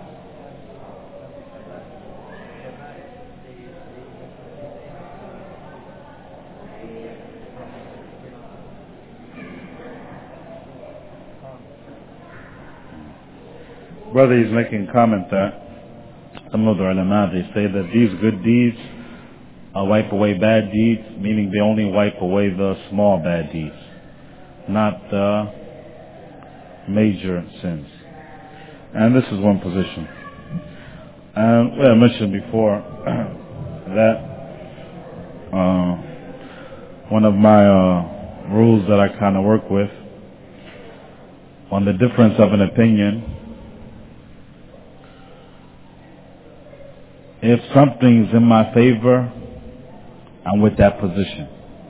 Brother is making a comment that some of the ulama, they say that these good deeds uh, wipe away bad deeds, meaning they only wipe away the small bad deeds, not the major sins. And this is one position. And well, I mentioned before that uh, one of my uh, rules that I kind of work with on the difference of an opinion. If something's in my favor, I'm with that position.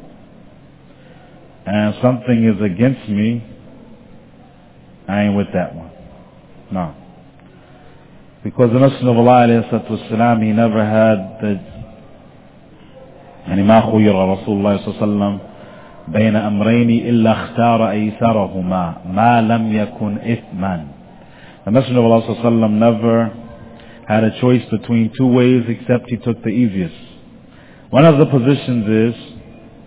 And something is against me, I ain't with that one. No. Because the Messenger of Allah alayhi salatu wasalam, he never had the يعني ما خير رسول الله صلى الله عليه وسلم بين أمرين إلا اختار أيسرهما ما لم يكن إثما. The Messenger of Allah صلى الله عليه وسلم never had a choice between two ways except he took the easiest. One of the positions is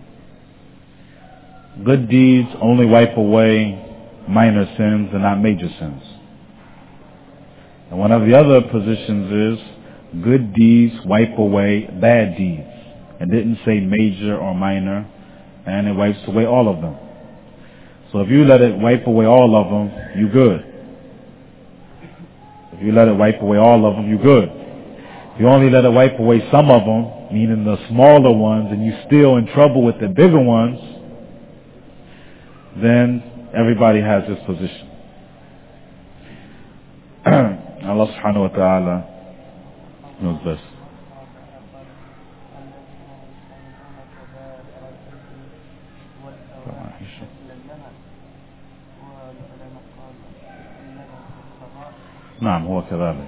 good deeds only wipe away minor sins and not major sins. And one of the other positions is good deeds wipe away bad deeds. It didn't say major or minor, and it wipes away all of them. So if you let it wipe away all of them, you good. If you let it wipe away all of them, you good. If you only let it wipe away some of them, meaning the smaller ones, and you still in trouble with the bigger ones, then everybody has this position. Allah subhanahu wa ta'ala knows best. نعم هو كذلك.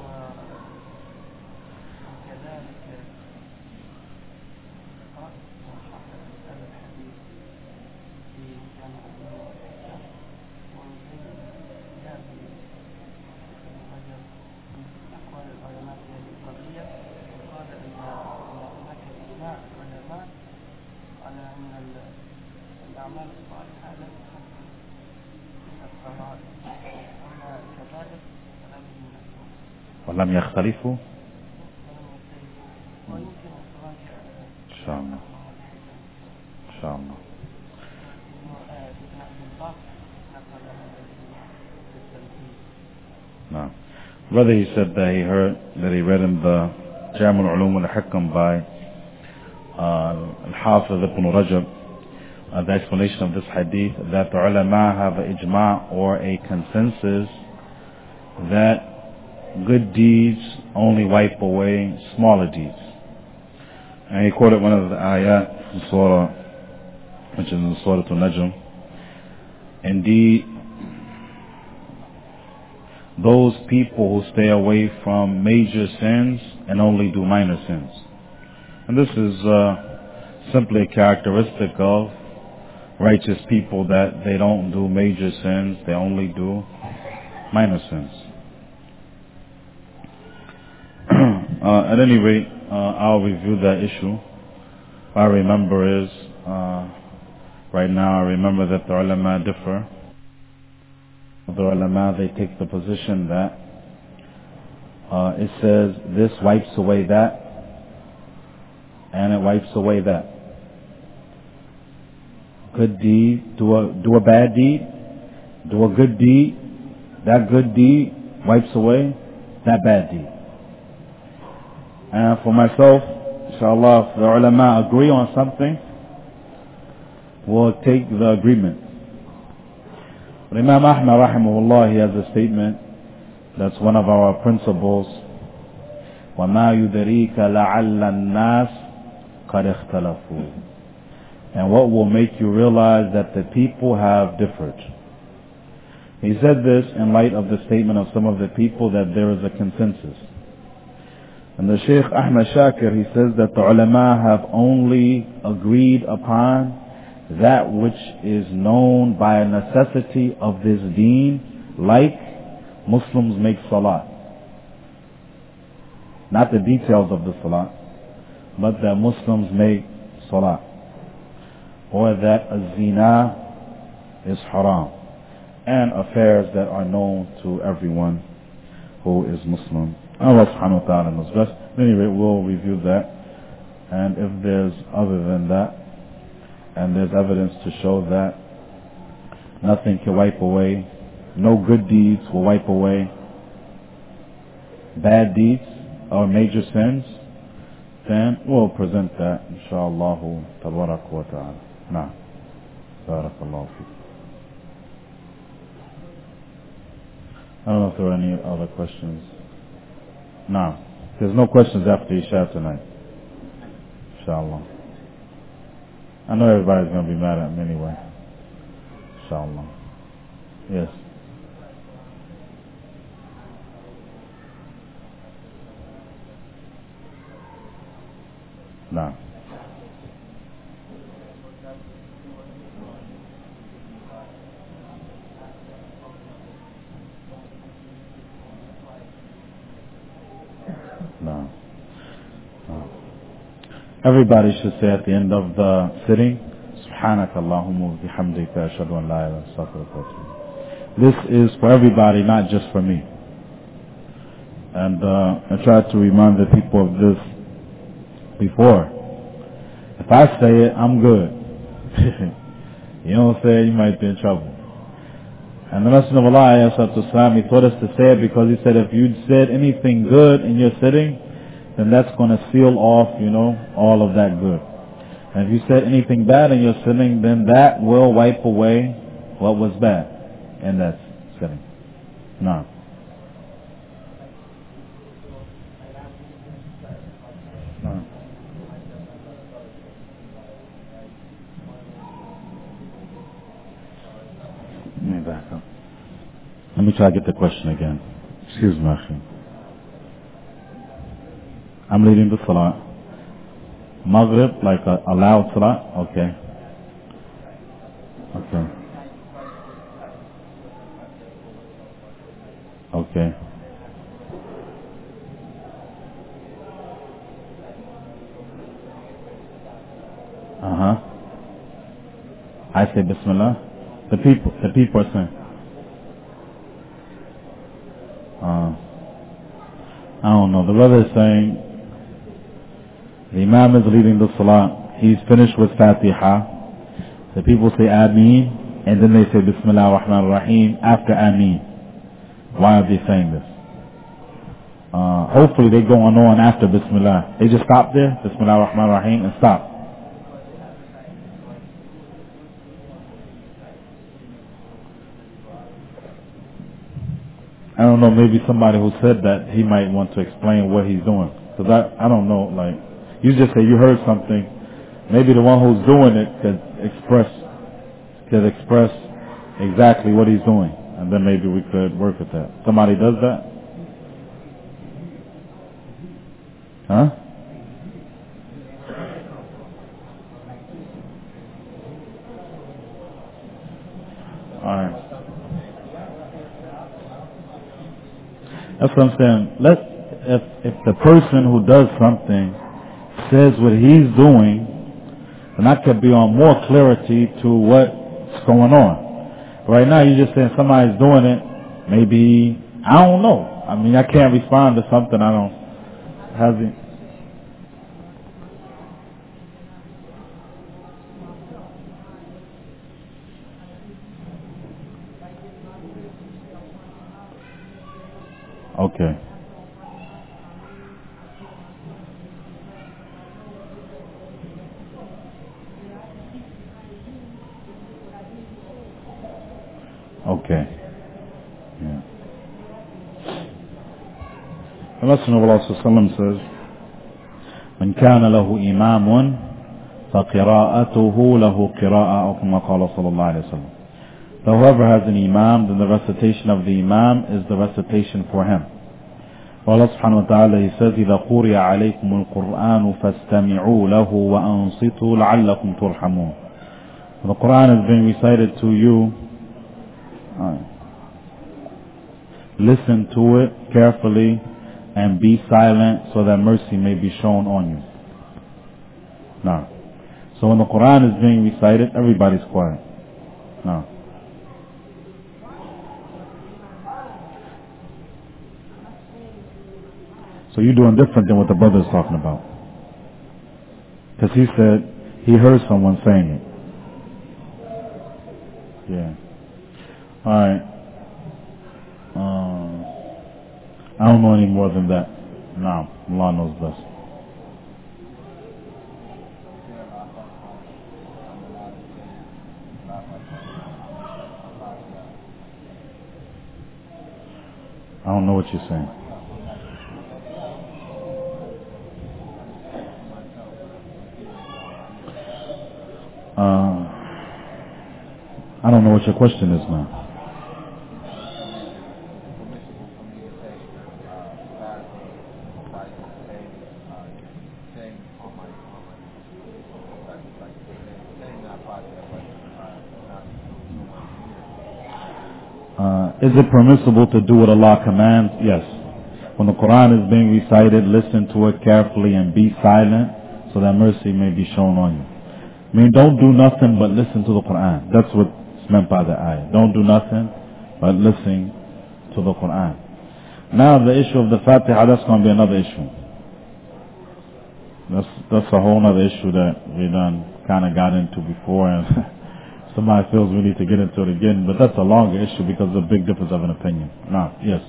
ولم يختلفوا إن شاء الله إن شاء الله. No. Brother, he said that he heard that he read in the Jami' al-Ulum al-Hikam by uh, Al-Hafiz ibn Rajab uh, the explanation of this hadith that the ulama have a ijma' or a consensus that good deeds only wipe away smaller deeds. And he quoted one of the ayat in Surah, which is in Surah An-Najm. Indeed, those people who stay away from major sins and only do minor sins. And this is uh, simply a characteristic of righteous people, that they don't do major sins, they only do minor sins. Uh, at any rate, uh, I'll review that issue. What I remember is, uh, right now I remember that the ulama differ. The ulama, they take the position that uh, it says this wipes away that, and it wipes away that. Good deed, do a, do a bad deed, do a good deed, that good deed wipes away that bad deed. And for myself, inshallah, if the ulama agree on something, we'll take the agreement. But Imam Ahmad rahimahullah, he has a statement that's one of our principles. وَمَا يُدْرِيكَ لَعَلَّ النَّاسِ قَدْ اخْتَلَفُوا. And what will make you realize that the people have differed. He said this in light of the statement of some of the people that there is a consensus. And the Shaykh Ahmad Shakir, he says that the ulama have only agreed upon that which is known by a necessity of this deen, like Muslims make salah. Not the details of the salah, but that Muslims make salah. Or that a zina is haram. And affairs that are known to everyone who is Muslim. Allah subhanahu wa ta'ala knows best. At any rate, we'll review that. And if there's other than that, and there's evidence to show that nothing can wipe away, no good deeds will wipe away bad deeds or major sins, then we'll present that, inshallah, tabarak wa ta'ala. Nah. Barakallahu feek. I don't know if there are any other questions. No. There's no questions after Isha tonight. Inshallah. I know everybody's going to be mad at me anyway. Inshallah. Yes. No. No. No. Everybody should say at the end of the sitting, Subhanaka Allahumma wa bihamdika ashhadu an la ilaha illa anta astaghfiruka wa atubu ilayk. This is for everybody, not just for me. And uh, I try to remind the people of this before. If I say it, I'm good. You don't say it, you might be in trouble. And the Messenger of Allah, he taught us to say it because he said if you said anything good in your sitting, then that's going to seal off, you know, all of that good. And if you said anything bad in your sitting, then that will wipe away what was bad in that sitting. No. No. Let me back up. Let me try to get the question again. Excuse me, Akhi. I'm leading the salah. Maghrib, like a, a loud salah? Okay. Okay. Okay. Uh-huh. I say Bismillah. The people, the people are saying. Uh, I don't know. The brother is saying the Imam is leading the salah. He's finished with Fatiha. The people say Ameen, and then they say Bismillah ar-Rahman ar-Rahim after Ameen. Why are they saying this? Uh, hopefully they're going on after Bismillah. They just stop there, Bismillah ar-Rahman ar-Rahim, and stop. I don't know, maybe somebody who said that, he might want to explain what he's doing. Because I, I don't know, like, you just say you heard something. Maybe the one who's doing it could express, could express exactly what he's doing. And then maybe we could work with that. Somebody does that? Huh? Alright. That's what I'm saying. Let if if the person who does something says what he's doing, then that could be on more clarity to what's going on. Right now, you're just saying somebody's doing it. Maybe I don't know. I mean, I can't respond to something I don't have. It. Okay. Okay. Yeah. The Messenger of Allah sallallahu alaihi wasallam says, من كان له إمام فقراءته له قراءة أو كما قال صلى الله عليه وسلم. So whoever has an imam, then the recitation of the imam is the recitation for him. Allah subhanahu wa ta'ala, He says, إذا قرئ عليكم القرآن فاستمعوا له وأنصتوا لعلكم ترحمون. The Quran is being recited to you. Uh, listen to it carefully and be silent so that mercy may be shown on you. Now, so when the Quran is being recited, everybody's quiet. Now, so you're doing different than what the brother is talking about. Because he said he heard someone saying it. Yeah. Alright. Um, I don't know any more than that. No, Allah knows best. I don't know what you're saying. Uh, I don't know what your question is now. Uh, is it permissible to do what Allah commands? Yes. When the Quran is being recited, listen to it carefully and be silent so that mercy may be shown on you. I mean, don't do nothing but listen to the Quran. That's what's meant by the ayah. Don't do nothing but listen to the Quran. Now the issue of the Fatiha, that's going to be another issue. That's that's a whole other issue that we done kind of got into before, and somebody feels we need to get into it again. But that's a longer issue because of the big difference of an opinion. Now, yes.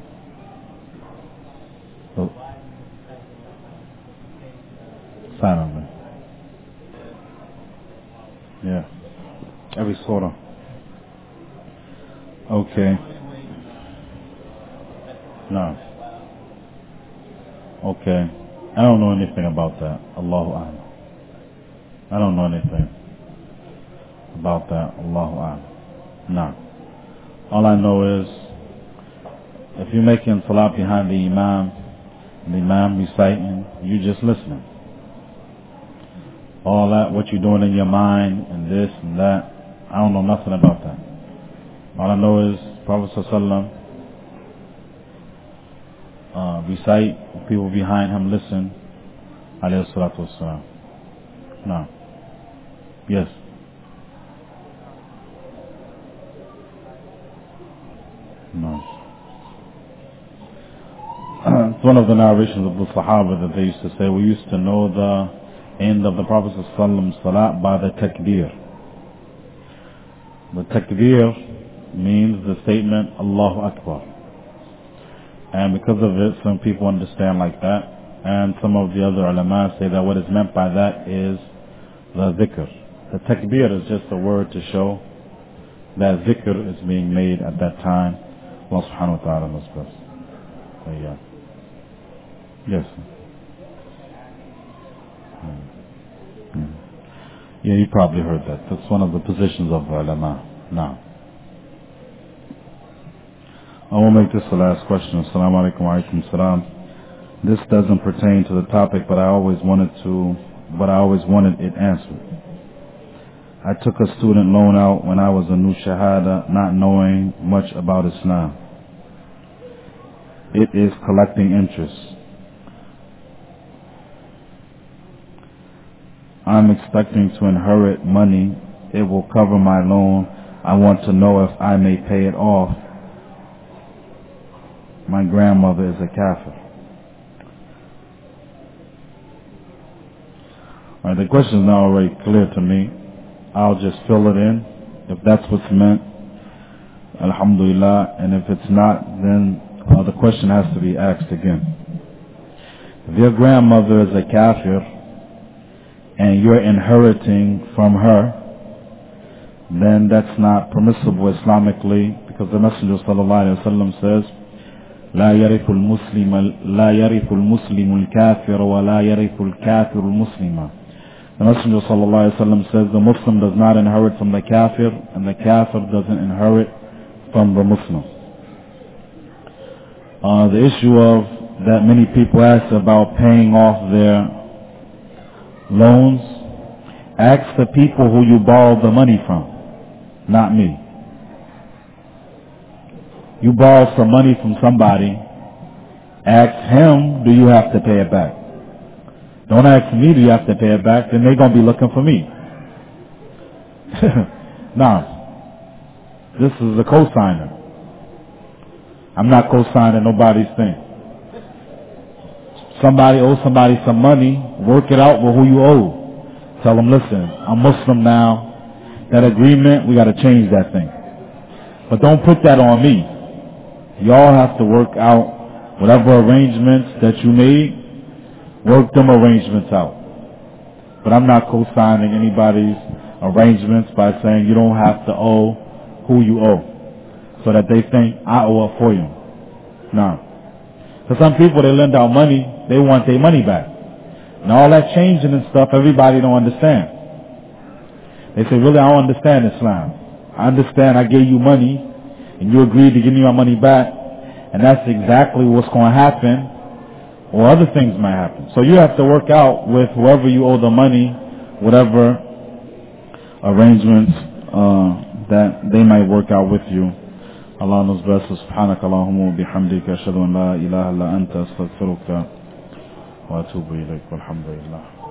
So, silently. Yeah. Every surah. Okay. No. Okay. I don't know anything about that. Allahu A'lam. I don't know anything about that. Allahu A'lam. No. All I know is if you're making salat behind the imam, the imam reciting, you just listening. All that, what you're doing in your mind and this and that, I don't know nothing about that. All I know is Prophet Sallallahu uh, recite, people behind him listen. Alayhi salatu wassalam. No. Yes. No. It's one of the narrations of the Sahaba that they used to say, we used to know the end of the Prophet Sallallahu salat by the takbir. The takbir means the statement Allahu Akbar. And because of it, some people understand like that. And some of the other ulama say that what is meant by that is the dhikr. The takbir is just a word to show that dhikr is being made at that time. Allah subhanahu wa ta'ala knows best. So, yeah. Yes. Mm. Yeah, you probably heard that. That's one of the positions of the ulama. Now, I will make this the last question. Assalamu alaikum wa alaikum salam. This doesn't pertain to the topic, but I always wanted to, but I always wanted it answered. I took a student loan out when I was a new shahada, not knowing much about Islam. It is collecting interest. I'm expecting to inherit money. It will cover my loan. I want to know if I may pay it off. My grandmother is a kafir. Alright, the question is now already clear to me. I'll just fill it in. If that's what's meant, alhamdulillah. And if it's not, then uh, the question has to be asked again. If your grandmother is a kafir and you're inheriting from her, then that's not permissible Islamically, because the Messenger sallallahu alaihi wasallam says, لا يرث المسلم لا يرث المسلم الكافر ولا يرث الكافر المسلم. The Messenger sallallahu alaihi wasallam says the Muslim does not inherit from the kafir, and the kafir doesn't inherit from the Muslim. Uh, the issue of that many people ask about paying off their loans, ask the people who you borrowed the money from, not me. You borrowed some money from somebody, ask him, do you have to pay it back? Don't ask me, do you have to pay it back? Then they're going to be looking for me. Nah, this is a co-signer. I'm not co-signing nobody's thing. Somebody owes somebody some money, work it out with who you owe. Tell them, listen, I'm Muslim now. That agreement, we got to change that thing. But don't put that on me. Y'all have to work out whatever arrangements that you made, work them arrangements out. But I'm not co-signing anybody's arrangements by saying you don't have to owe who you owe, so that they think I owe it for you. No. For some people, they lend out money, they want their money back. And all that changing and stuff, everybody don't understand. They say, really, I don't understand Islam. I understand I gave you money, and you agreed to give me my money back, and that's exactly what's going to happen, or other things might happen. So you have to work out with whoever you owe the money, whatever arrangements uh, that they might work out with you. Allah knows best. Subhanaka Allahumma wa bihamdika ashhadu an la ilaha illa anta astaghfiruka wa atubu ilayk. Walhamdulillah.